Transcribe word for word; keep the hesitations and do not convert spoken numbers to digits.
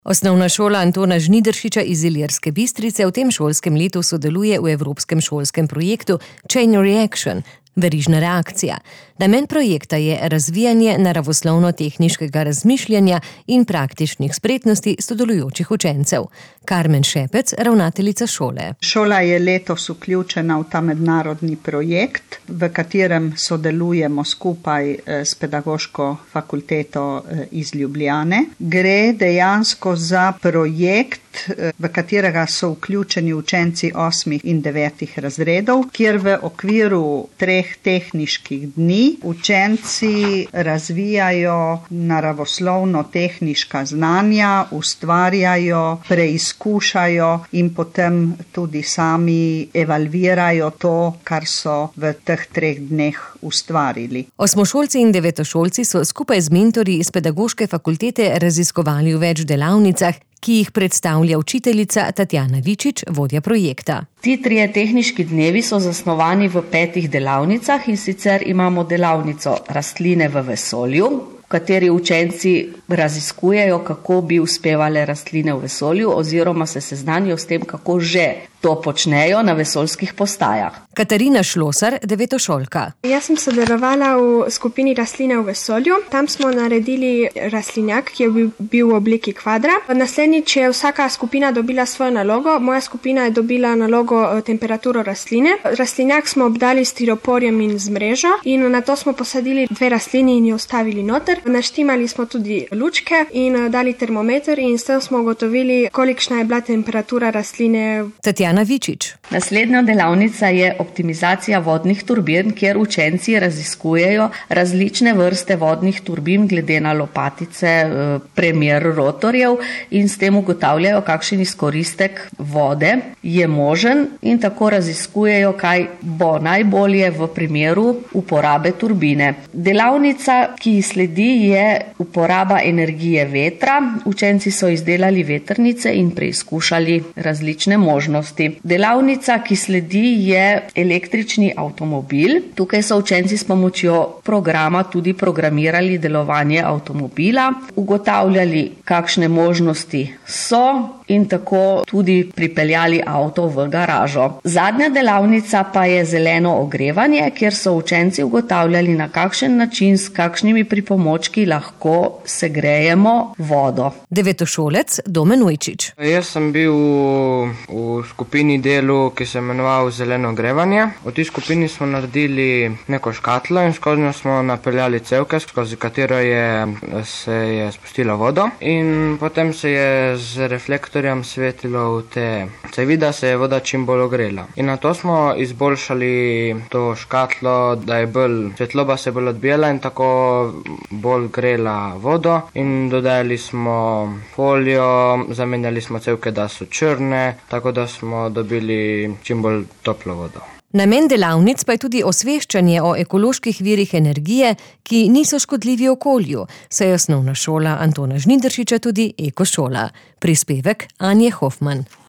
Osnovna šola Antona Žnidaršiča iz Ilirske Bistrice v tem šolskem letu sodeluje v evropskem šolskem projektu Chain Reaction, verižna reakcija. Namen projekta je razvijanje naravoslovno-tehniškega razmišljanja in praktičnih spretnosti sodelujočih učencev. Karmen Šepec, ravnateljica šole. Šola je letos vključena v ta mednarodni projekt, v katerem sodelujemo skupaj s pedagoško fakulteto iz Ljubljane. Gre dejansko za projekt, v katerega so vključeni učenci osmih in devetih razredov, kjer v okviru treh tehniških dni učenci razvijajo naravoslovno-tehniška znanja, ustvarjajo, preizkušajo in potem tudi sami evalvirajo to, kar so v teh treh dneh ustvarili. Osmošolci in devetošolci so skupaj z mentorji iz pedagoške fakultete raziskovali v več delavnicah, ki jih predstavlja učiteljica Tatjana Vičič, vodja projekta. Ti trije tehniški dnevi so zasnovani v petih delavnicah, in sicer imamo delavnico rastline v vesolju, v kateri učenci raziskujejo, kako bi uspevale rastline v vesolju oziroma se seznanijo s tem, kako že to počnejo na vesoljskih postajah. Katarina Šlosar, devetošolka. Jaz sem sodelovala v skupini Rastline v vesolju. Tam smo naredili rastlinjak, ki je bil v obliki kvadra. Naslednjič je vsaka skupina dobila svojo nalogo. Moja skupina je dobila nalogo temperaturo rastline. Rastlinjak smo obdali s stiroporjem in z mrežo in na to smo posadili dve rastlini in jo vstavili noter. Naštimali smo tudi lučke in dali termometer in s tem smo ugotovili, kolikšna je bila temperatura rastline. Tatjana Vičič. Naslednja delavnica je optimizacija vodnih turbin, kjer učenci raziskujejo različne vrste vodnih turbin glede na lopatice, premer rotorjev in s tem ugotavljajo, kakšen izkoristek vode je možen in tako raziskujejo, kaj bo najbolje v primeru uporabe turbine. Delavnica, ki sledi, je uporaba energije vetra. Učenci so izdelali vetrnice in preizkušali različne možnosti. Delavnica, ki sledi, je električni avtomobil. Tukaj so učenci s pomočjo programa tudi programirali delovanje avtomobila, ugotavljali, kakšne možnosti so in tako tudi pripeljali avto v garažo. Zadnja delavnica pa je zeleno ogrevanje, kjer so učenci ugotavljali, na kakšen način s kakšnimi pripomočki lahko segrejemo vodo. Devetošolec Domen Ujčič. Jaz sem bil v skupini delu, ki se imenoval zeleno ogrevanje. V tej skupini smo naredili neko škatlo in skozi njo smo napeljali cevke, skozi katero je, se je spustila vodo in potem se je z reflektorjem svetilo v te cevi, da se je voda čim bolj ogrela. In na to smo izboljšali to škatlo, da je bolj svetloba se bolj odbijala in tako bolj grela vodo in dodajali smo folijo, zamenjali smo cevke, da so črne, tako da smo dobili čim bolj toplo vodo. Namen delavnic pa je tudi osveščanje o ekoloških virih energije, ki niso škodljivi okolju, saj je osnovna šola Antona Žnidaršiča tudi ekošola. Prispevek Anje Hofman.